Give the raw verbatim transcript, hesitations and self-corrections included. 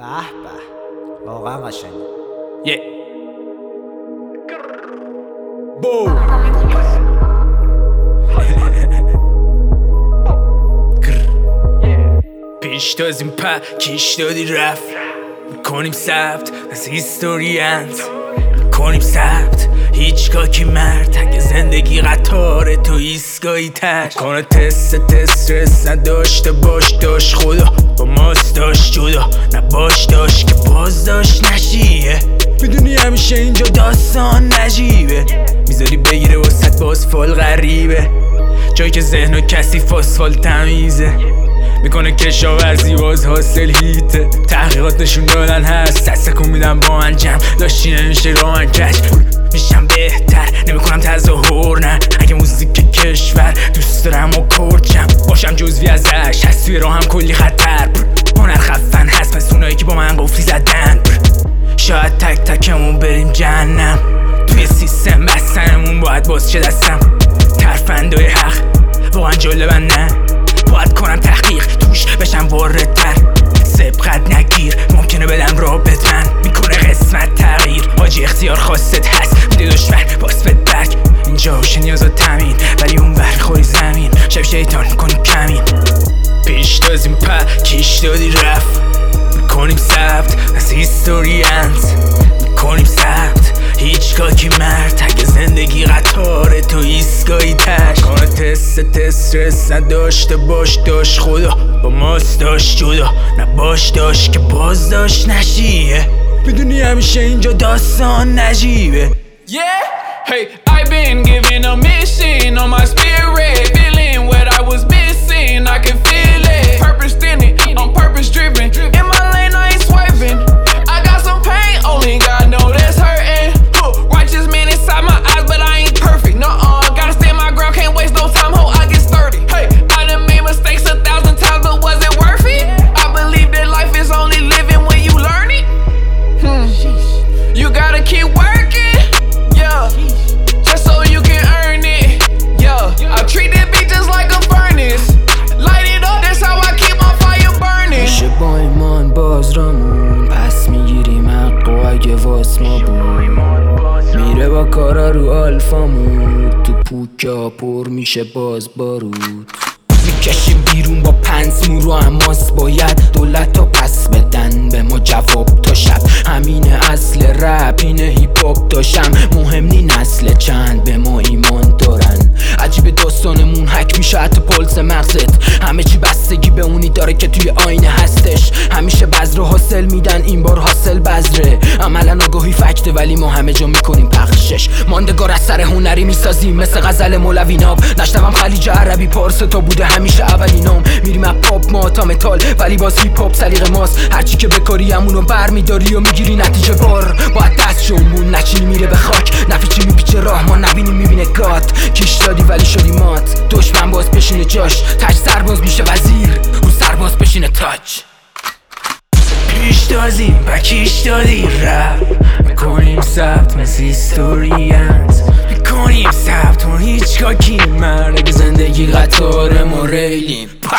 به به واقعا قشنگه. یه بو پیش تازیم پا کش دادی رفت میکنیم ثبت از هیستوریانت میکنیم ثبت هیچگاه کی مرد اگه زندگی قطاره تو ایستگاهی تش کنه تست تست رس نداشته باش داشت خدا با ماست داشت جدا نباش داشت که باز داشت نشیه میدونی همیشه اینجا داستان نجیبه میذاری بگیره وسط باز فال غریبه جایی که ذهن و کثیف آسفال تمیزه میکنه کشاورزی باز حاصل هیته تحقیقات نشون دادن هست دستکون میدم با من جمع داشتی نمیشه را من کش میشم بهتر نمیکنم تظاهر نه اگه موزیک کشور دوست دارم و کرچم باشم جزوی ازش هست توی راهم کلی خطر هنر خفن هست پس اونایی که با من قفلی زدن شاید تک تکمون بریم جهنم توی سیستم بستنمون باید باز چه دستم ترفندای حق واقعا جالبن نه باید کنم تحقیق توش بشم واردتر سبقت نگیر ممکنه بدم رابط من میکنه قسمت تغییر حاجی اختیار خواستت هست میده دشمن باز بد برگ اینجا هوش نیازات تمین ولی اون بر خوری زمین شب شیطان کنی کمین پیش تازیم پا کش دادی رفت میکنیم ثبت از هیستوریانت میکنیم ثبت هیچگاه کی مرد اگه زندگی قطاره تو ایستگاهی تش کنه تست تست رس نداشته باش داشت خدا با ماست داشت جدا نباش داشت که باز داشت نشیه میدونی همیشه اینجا داستان نجیبه. Yeah, hey, I've been given a mission on my spirit, feeling what I was missing, I can feel it, purpose in it, I'm purpose driven, in my lane I ain't swiping, I got some pain, only God know that's hurting, huh, righteous man inside my eyes, but I ain't perfect, nuh-uh, gotta stand my ground, can't waste no time, ho, I get sturdy, hey, I done made mistakes a thousand times, but was it worth it? I believe that life is only living when you learn it, hmm, you gotta keep working, yeah, just so you can earn it, yeah, I treat that bitch just like a furnace, light it up, that's how I keep my fire burning. میشه با ایمان باز رامون پس میگیریم حق و اگه واس ما بود میره با کارا رو آلفامود تو پوکا پر میشه باز بارود میکشیم بیرون با پنس مو رو اماس باید دولت ها پس بدن به ما جواب تا شب همینه اصل رپ اینه هیپ هاپ داشتم مهم نی نسل چند به ما ایمان دارن عجیب داستانمون حک میشه حتی پلس مغزت همه چی بستگی به اونی داره که توی آینه هستش همیشه بذر حاصل میدن این بار حاصل بذره عملا آگاهی فکته ولی ما همه جا میکنیم پخشش ماندگار از سر هنری میسازیم مثل غزل مولوی ناب نشنوم خلیج عربی پارس تا بوده همیشه اولینام میریم از پاپ ما تا متال ولی باز هیپ هاپ سلیقه ماست هرچی که بکاری همونو برمیداری و میگیری نتیجه بار باید دست شومون نچینی میره به خاک نفیچی میپیچه راه ما نبینیم میبینه گات کش دادی ولی شدی مات دشمن باز بشینه جاش تاج سرباز میشه وزیر اون سرباز بشینه تاج پیش تازیم با کش دادی رفت میکنیم ثبت مثل هیستوریانت میکنیم ثبت اون هیچگاه کی مرد اگه زندگی قطار ما ریلیم